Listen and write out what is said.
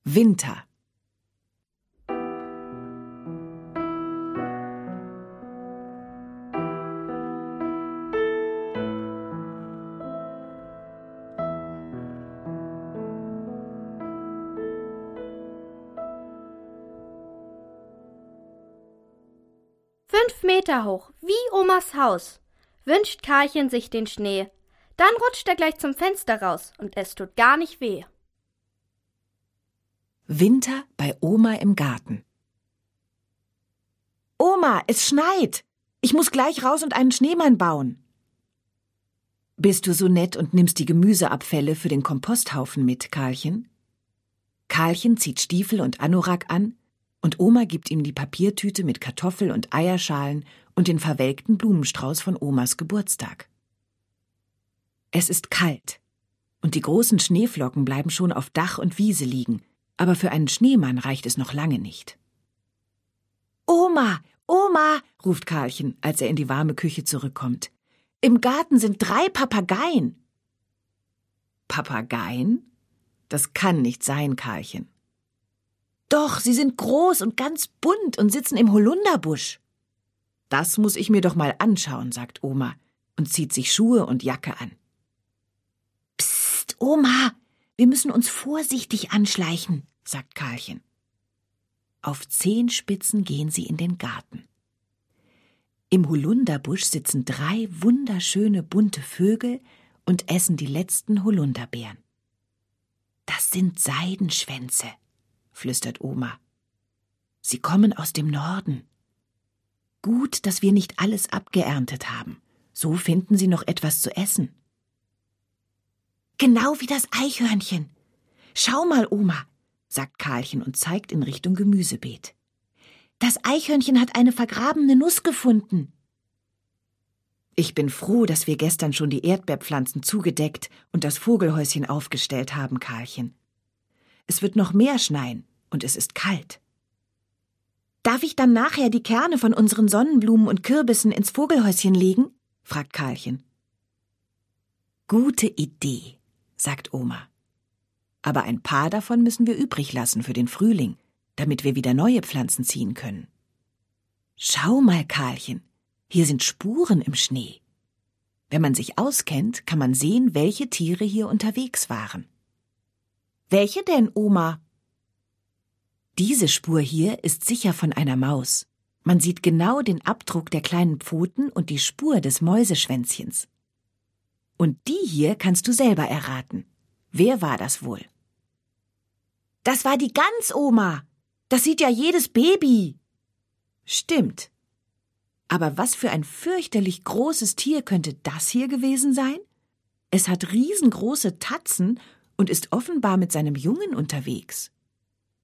Winter. Fünf Meter hoch, wie Omas Haus, wünscht Karlchen sich den Schnee. Dann rutscht er gleich zum Fenster raus und es tut gar nicht weh. Winter bei Oma im Garten. Oma, es schneit. Ich muss gleich raus und einen Schneemann bauen. Bist du so nett und nimmst die Gemüseabfälle für den Komposthaufen mit, Karlchen? Karlchen zieht Stiefel und Anorak an und Oma gibt ihm die Papiertüte mit Kartoffel- und Eierschalen und den verwelkten Blumenstrauß von Omas Geburtstag. Es ist kalt und die großen Schneeflocken bleiben schon auf Dach und Wiese liegen, aber für einen Schneemann reicht es noch lange nicht. »Oma, Oma«, ruft Karlchen, als er in die warme Küche zurückkommt. »Im Garten sind 3 Papageien.« »Papageien? Das kann nicht sein, Karlchen.« »Doch, sie sind groß und ganz bunt und sitzen im Holunderbusch.« »Das muss ich mir doch mal anschauen«, sagt Oma und zieht sich Schuhe und Jacke an. »Psst, Oma, wir müssen uns vorsichtig anschleichen«, sagt Karlchen. Auf Zehenspitzen gehen sie in den Garten. Im Holunderbusch sitzen 3 wunderschöne bunte Vögel und essen die letzten Holunderbeeren. »Das sind Seidenschwänze«, flüstert Oma. »Sie kommen aus dem Norden. Gut, dass wir nicht alles abgeerntet haben. So finden sie noch etwas zu essen.« »Genau wie das Eichhörnchen. Schau mal, Oma«, sagt Karlchen und zeigt in Richtung Gemüsebeet. »Das Eichhörnchen hat eine vergrabene Nuss gefunden.« »Ich bin froh, dass wir gestern schon die Erdbeerpflanzen zugedeckt und das Vogelhäuschen aufgestellt haben, Karlchen. Es wird noch mehr schneien und es ist kalt.« »Darf ich dann nachher die Kerne von unseren Sonnenblumen und Kürbissen ins Vogelhäuschen legen?« fragt Karlchen. »Gute Idee«, sagt Oma. »Aber ein paar davon müssen wir übrig lassen für den Frühling, damit wir wieder neue Pflanzen ziehen können.« »Schau mal, Karlchen, hier sind Spuren im Schnee. Wenn man sich auskennt, kann man sehen, welche Tiere hier unterwegs waren.« »Welche denn, Oma?« »Diese Spur hier ist sicher von einer Maus. Man sieht genau den Abdruck der kleinen Pfoten und die Spur des Mäuseschwänzchens. Und die hier kannst du selber erraten. Wer war das wohl?« »Das war die Gans, Oma. Das sieht ja jedes Baby.« »Stimmt. Aber was für ein fürchterlich großes Tier könnte das hier gewesen sein? Es hat riesengroße Tatzen und ist offenbar mit seinem Jungen unterwegs.«